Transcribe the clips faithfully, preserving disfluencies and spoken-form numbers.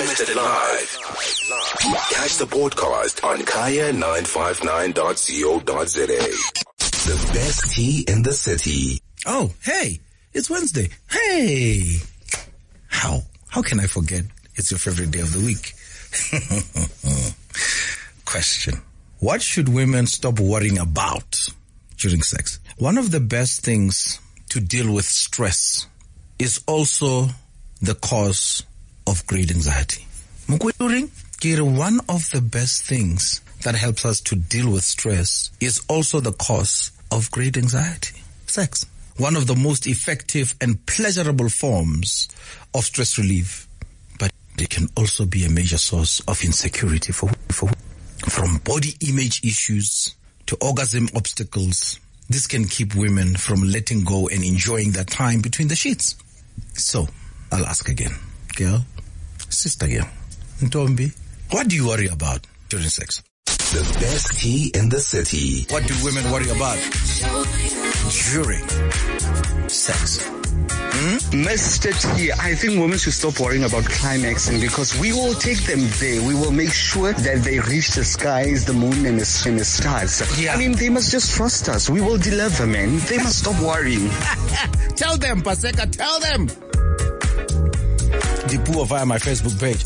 Unlimited Live. Catch the podcast on kaya nine five nine dot co dot za. The best tea in the city. Oh, hey, it's Wednesday. Hey. How? How can I forget? It's your favorite day of the week. Question. What should women stop worrying about during sex? One of the best things to deal with stress is also the cause of great anxiety. One of the best things that helps us to deal with stress is also the cause of great anxiety. Sex. One of the most effective and pleasurable forms of stress relief, but it can also be a major source of insecurity for, for from body image issues to orgasm obstacles. This can keep women from letting go and enjoying their time between the sheets. So, I'll ask again. Girl, sister girl, Ntombi, what do you worry about during sex? The best tea in the city. What do women worry about during sex? Hmm? Mister T, I think women should stop worrying about climaxing because we will take them there. We will make sure that they reach the skies, the moon, and the, and the stars. Yeah. I mean, they must just trust us. We will deliver, man. They must stop worrying. Tell them, Paseka, tell them. Dipu via my Facebook page.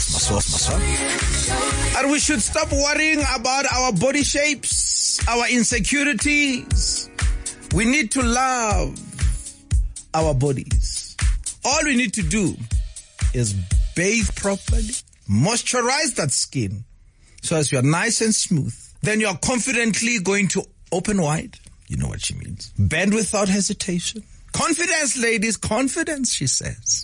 And we should stop worrying about our body shapes, our insecurities. We need to love our bodies. All we need to do is bathe properly, moisturize that skin so as you're nice and smooth. Then you're confidently going to open wide. You know what she means. Bend without hesitation. Confidence, ladies, confidence, she says.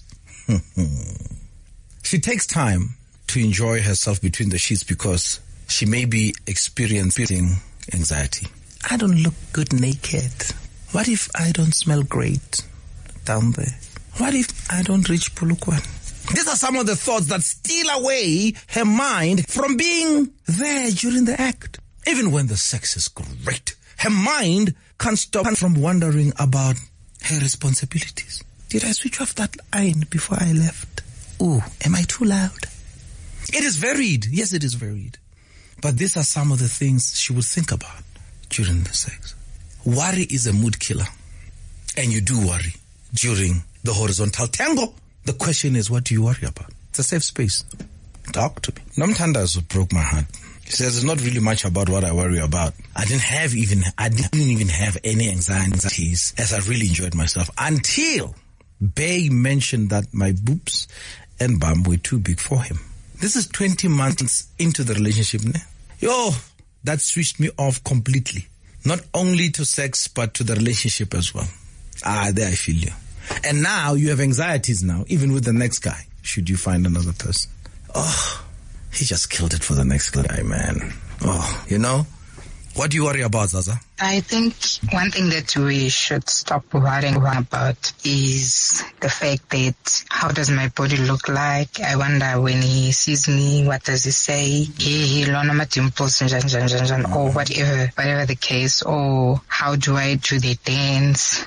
She takes time to enjoy herself between the sheets because she may be experiencing anxiety. I don't look good naked. What if I don't smell great down there? What if I don't reach Polokwane? These are some of the thoughts that steal away her mind from being there during the act. Even when the sex is great, her mind can't stop from wondering about her responsibilities. Did I switch off that iron before I left? Ooh, am I too loud? It is varied. Yes, it is varied. But these are some of the things she would think about during the sex. Worry is a mood killer. And you do worry during the horizontal tango. The question is, what do you worry about? It's a safe space. Talk to me. Nomtandazo broke my heart. He says, it's not really much about what I worry about. I didn't have even, I didn't even have any anxieties as I really enjoyed myself until Bay mentioned that my boobs and bum were too big for him. This is twenty months into the relationship. Ne? Yo, that switched me off completely. Not only to sex, but to the relationship as well. Ah, there I feel you. And now you have anxieties now, even with the next guy, should you find another person. Oh, he just killed it for the next guy, man. Oh, you know? What do you worry about, Zaza? I think one thing that we should stop worrying about is the fact that how does my body look like? I wonder when he sees me, what does he say? He, he, my dimples, or whatever, whatever the case. Or how do I do the dance?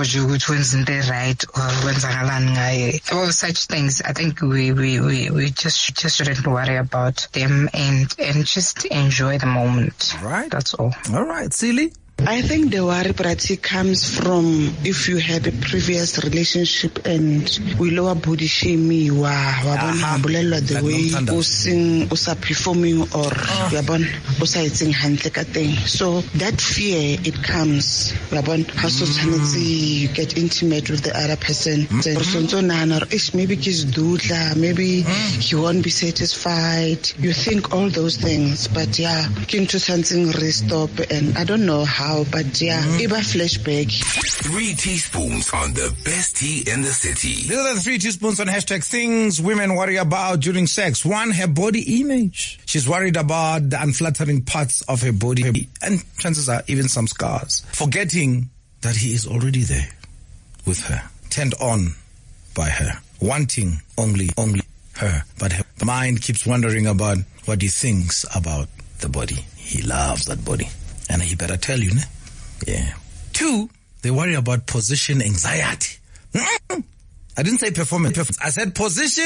Right? Or all such things. I think we, we, we, we just, just shouldn't worry about them and, and just enjoy the moment. Right. That's all. All right. Silly? I think the worry prati comes from if you had a previous relationship and we lower body shaming wa wa bona the way o sing o sa performing or ya bona o sa etseng hantle ka teng. So that fear, it comes ya bona ha so tshwanetse you get intimate with the other person. So maybe he's dudla, maybe he won't be satisfied. You think all those things, but yeah, into something restop, and I don't know how. But yeah, mm. Iba flashback. Three teaspoons on the best tea in the city. These are the three teaspoons on hashtag things women worry about during sex. One, her body image. She's worried about the unflattering parts of her body and chances are even some scars. Forgetting that he is already there with her, turned on by her, wanting only, only her. But her mind keeps wondering about what he thinks about the body. He loves that body. And he better tell you, ne? Yeah. Two, they worry about position anxiety. I didn't say performance. I said position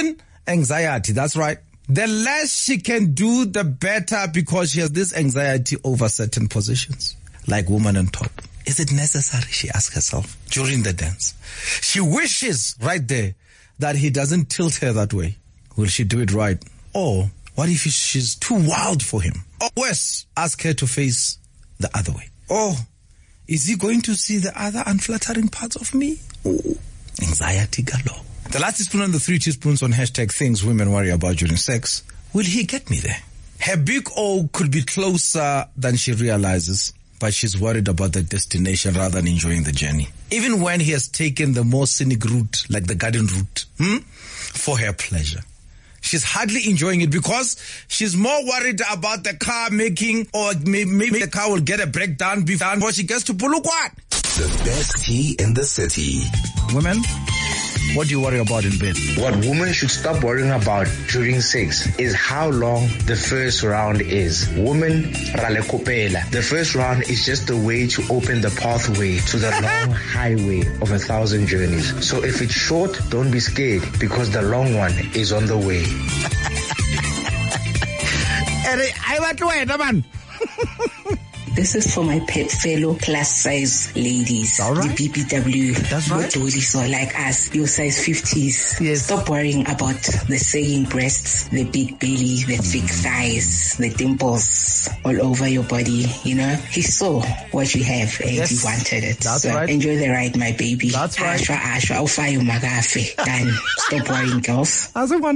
Anxiety, that's right. The less she can do, the better, because she has this anxiety over certain positions, like woman on top. Is it necessary, she asks herself, during the dance? She wishes right there that he doesn't tilt her that way. Will she do it right? Or what if she's too wild for him? Or worse, ask her to face the other way. Or is he going to see the other unflattering parts of me? Oh, anxiety galore. The last teaspoon on the three teaspoons on hashtag things women worry about during sex. Will he get me there? Her big O could be closer than she realizes, but she's worried about the destination rather than enjoying the journey. Even when he has taken the more scenic route, like the garden route, hmm, for her pleasure. She's hardly enjoying it because she's more worried about the car making, or maybe the car will get a breakdown before she gets to Polokwane. The best tea in the city. Women, what do you worry about in bed? What women should stop worrying about during sex is how long the first round is. Women, rale kopela. The first round is just a way to open the pathway to the long highway of a thousand journeys. So if it's short, don't be scared, because the long one is on the way. This is for my pet fellow plus size ladies. All right. The B B W. That's right. What like us, your size fifties. Yes. Stop worrying about the sagging breasts, the big belly, the thick thighs, the dimples all over your body. You know, he saw what you have and yes. he wanted it. That's so right. Enjoy the ride, my baby. That's right. Ashwa, ashwa, ufayo magafe. Done. Stop worrying, girls.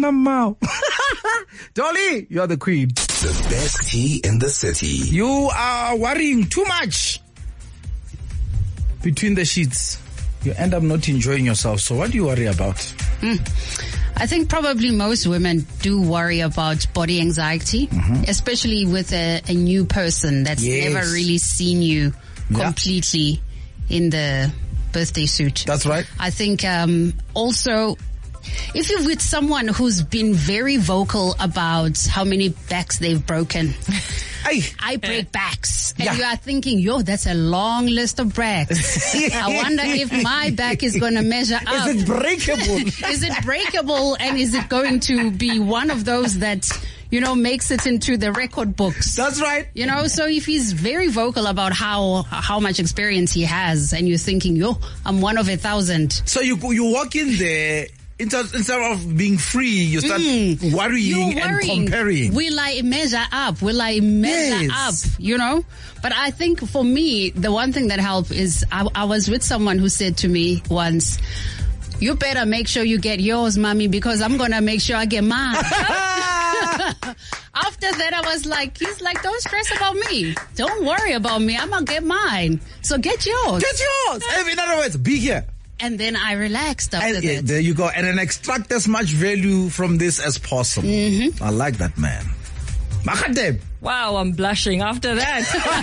Dolly, you're the queen. The best tea in the city. You are worrying too much between the sheets. You end up not enjoying yourself. So what do you worry about? Mm. I think probably most women do worry about body anxiety, mm-hmm. especially with a, a new person that's yes. never really seen you yeah. completely in the birthday suit. That's right. I think um, also, if you're with someone who's been very vocal about how many backs they've broken, Aye. I break backs, and yeah. you are thinking, yo, that's a long list of backs. I wonder if my back is going to measure up. Is it breakable? Is it breakable, and is it going to be one of those that, you know, makes it into the record books? That's right. You know, so if he's very vocal about how how much experience he has, and you're thinking, yo, I'm one of a thousand. So you you walk in there, instead of being free, you start mm. worrying, worrying and comparing. Will I measure up? Will I measure yes. up? You know? But I think for me, the one thing that helped is I, I was with someone who said to me once, you better make sure you get yours, mommy, because I'm going to make sure I get mine. After that, I was like, he's like, don't stress about me. Don't worry about me. I'm going to get mine. So get yours. Get yours. In other words, be here. And then I relaxed after and, that. There you go. And then extract as much value from this as possible. Mm-hmm. I like that, man. Makadeb. Wow, I'm blushing after that.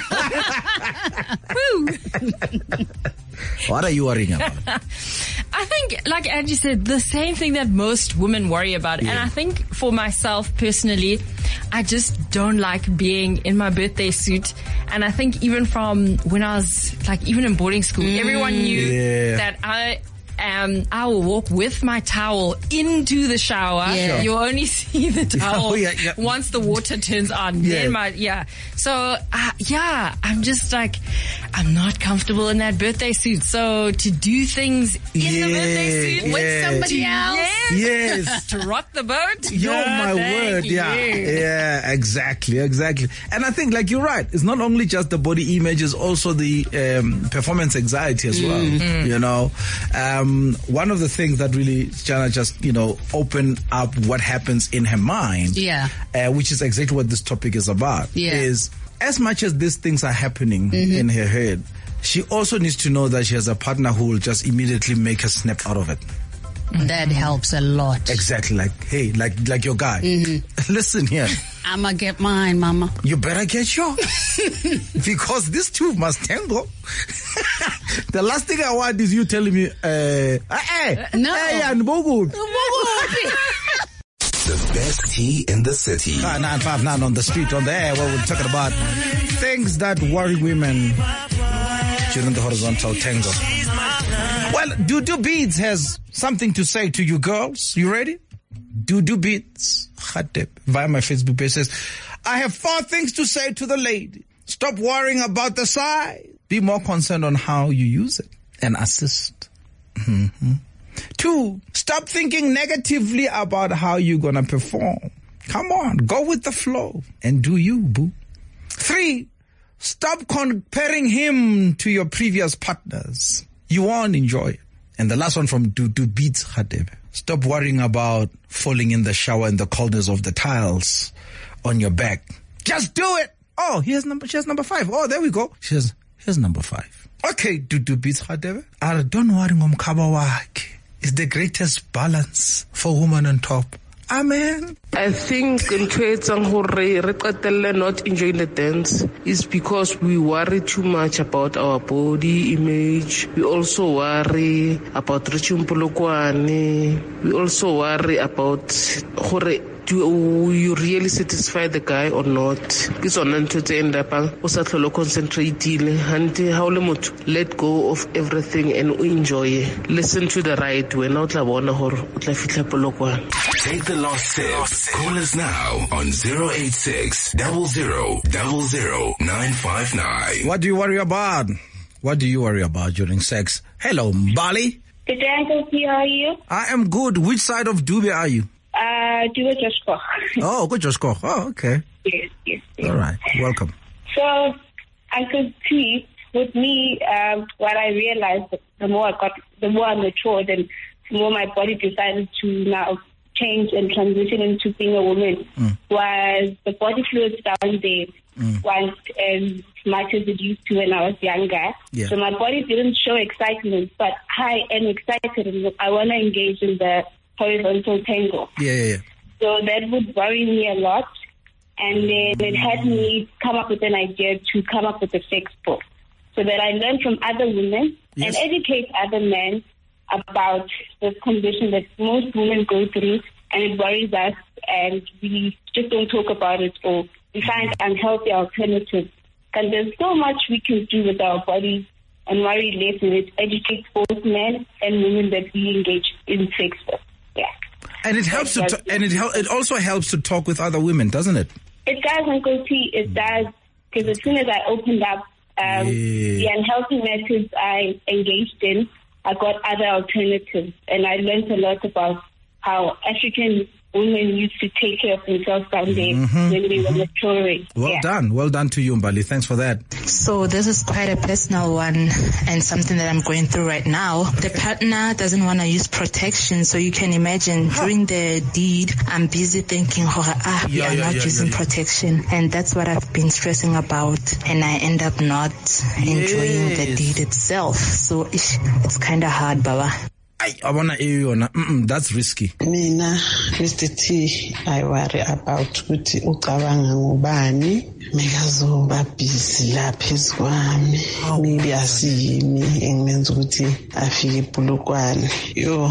Woo. What are you worrying about? I think, like Angie said, the same thing that most women worry about. Yeah. And I think for myself personally, I just don't like being in my birthday suit. And I think even from when I was, like, even in boarding school, mm. everyone knew yeah. that I... Um, I will walk with my towel into the shower. Yeah. You'll only see the towel oh, yeah, yeah. once the water turns on. Yeah. Then my, yeah. So, uh, yeah, I'm just like, I'm not comfortable in that birthday suit. So to do things in yeah, the birthday suit yeah. with somebody to, else. Yes. yes. To rock the boat. Yo, yeah, my word. you. Yeah. Yeah, exactly. Exactly. And I think, like, you're right. It's not only just the body image, it's also the um, performance anxiety as well. Mm. You know, um, Um, one of the things that really Jana just, you know, opened up what happens in her mind, yeah, uh, which is exactly what this topic is about, yeah. is as much as these things are happening mm-hmm. in her head, she also needs to know that she has a partner who will just immediately make her snap out of it. That helps a lot. Exactly. Like, hey, like like your guy. Mm-hmm. Listen here. I'ma get mine, mama. You better get yours. Because these two must tango. The last thing I want is you telling me, uh, hey, no. hey, and Bogut. The best tea in the city. nine five nine on the street, on the air, where we're talking about things that worry women during the horizontal tango. Well, Dudu Beads has something to say to you girls. You ready? Dudu Beats Khatep via my Facebook page says, I have four things to say to the lady. Stop worrying about the size. Be more concerned on how you use it and assist. Mm-hmm. Two, stop thinking negatively about how you're going to perform. Come on, go with the flow and do you, boo. Three, stop comparing him to your previous partners. You won't enjoy it. And the last one from Dudu Beats Khatep. Stop worrying about falling in the shower in the coldness of the tiles on your back. Just do it. Oh, here's number, she has number five. Oh, there we go. She has, here's number five. Okay, Dudu Beats Khatep. I don't worry ngomkhaba wakhe. It's the greatest balance for woman on top. Amen. I think not enjoying the dance is because we worry too much about our body image. We also worry about reaching Polokwane. We also worry about do you really satisfy the guy or not? It's on to end up concentrating and how let go of everything and enjoy. Listen to the right way. Take the last steps. Call us now on zero eight six, zero zero zero zero nine five nine. What do you worry about? What do you worry about during sex? Hello, Mbali. Good day, Uncle T. How are you? I am good. Which side of Dube are you? Uh, Dube Joshko. Oh, good Joshko. Oh, okay. Yes, yes, yes. All right. Welcome. So, Uncle T, with me, um, what I realized, the more I got, the more I matured, and the more my body decided to now change and transition into being a woman, mm. was the body fluids down there mm. weren't as much as it used to when I was younger. Yeah. So my body didn't show excitement, but I am excited and I want to engage in the horizontal tango. Yeah, yeah, yeah. So that would worry me a lot. And then it had me come up with an idea to come up with a sex book so that I learn from other women yes. and educate other men about this condition that most women go through, and it worries us, and we just don't talk about it, or we find unhealthy alternatives. And there's so much we can do with our bodies and worry less, and it educates both men and women that we engage in sex with. Yeah. And it helps to t- and it hel- it also helps to talk with other women, doesn't it? It does, Uncle T. It does, because as soon as I opened up um, yeah. the unhealthy methods I engaged in, I got other alternatives, and I learned a lot about how African women used to take care of themselves down there mm-hmm. when they were maturing. Well yeah. done. Well done to you, Mbali. Thanks for that. So this is quite a personal one and something that I'm going through right now. The partner doesn't want to use protection, so you can imagine huh. during the deed, I'm busy thinking, oh, ah, we yeah, are yeah, not yeah, using yeah, yeah. protection. And that's what I've been stressing about. And I end up not enjoying yes. the deed itself. So ish, it's kind of hard, Baba. I wanna hear you. That's risky. Mina, Mister T, I worry about ukuthi ucabanga ngubani mekazoba busy lapha esikwami. Maybe asiyimi engimenza ukuthi afike ePolokwane. Yo,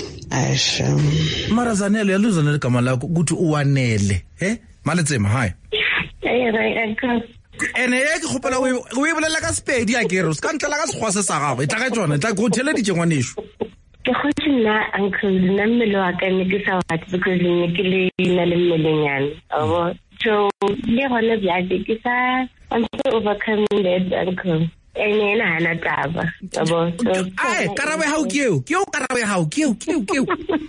Aisha. Mara Zanele, yaluza negama lakho ukuthi uwanele. Eh? Maletsema, hi. Yeah, I can. Ene ye ke khopela we we bolela ka Sepedi ya kere se ka ntlela ka sekgwase sa gago etla ka tsona etla go thele di tjengwanesho ke khotshina uncle nna mmele wa ka ne ke sa wat because ne ke le na le mmelengana abo so le gona bja ke sa I'm so overcoming that uncle ene na hana taba abo so ai karabe ha o keo ke o karabe ha o keo keo keo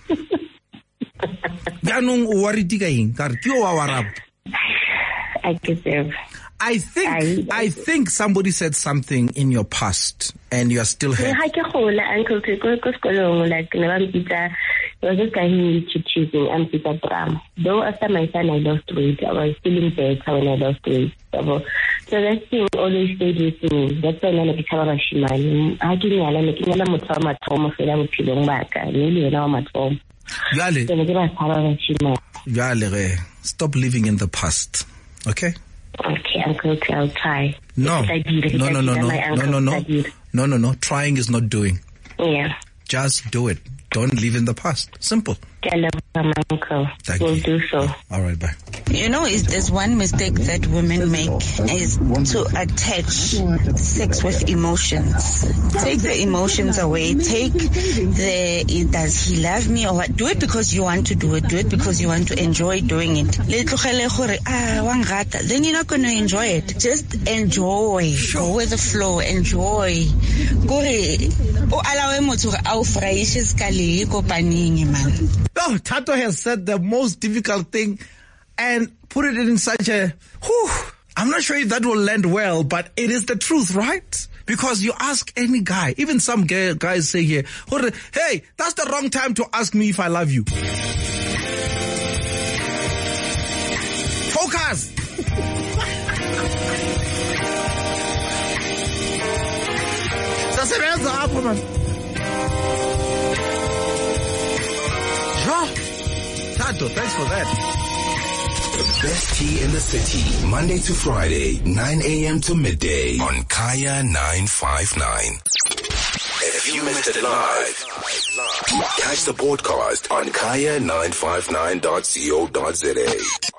ya nong o wari tika eng ka re ke o wa warab I deserve I think I, I think somebody said something in your past and you are still here. I ke gola uncle ke go go skolong like ne ba mpitsa was this guy who cheating and pizza drama. Though after my son I lost weight, I was feeling better when I lost weight. So that thing always stayed with me. That's why I ke tshaba bashimane. A ke nyala ne ke nyala motho wa mathomo fela bophelong ba ka. Ne le yena wa mathomo. Jale. Ne ke ba tshaba bashimane. Jale re. Stop living in the past. Okay? Okay, Uncle, I'll try. No, no, no, no, no, no, no, no, no, no, no. Trying is not doing. Yeah. Just do it. don't live in the past. Simple. Thank we'll you. do so. All right, bye. You know, is there's one mistake that women make is to attach sex with emotions. Take the emotions away. Take the, does he love me or what? Do it because you want to do it. Do it because you want to enjoy doing it. Then you're not going to enjoy it. Just enjoy. Go with the flow. Enjoy. Oh, Tato has said the most difficult thing and put it in such a, whew, I'm not sure if that will land well, but it is the truth, right? Because you ask any guy, even some gay guys say here, hey, that's the wrong time to ask me if I love you. Focus! Sasebenza apho man. Tato, thanks for that. The best tea in the city, Monday to Friday, nine a.m. to midday on Kaya nine five nine. If you missed it live, catch the podcast on kaya nine five nine dot co dot za.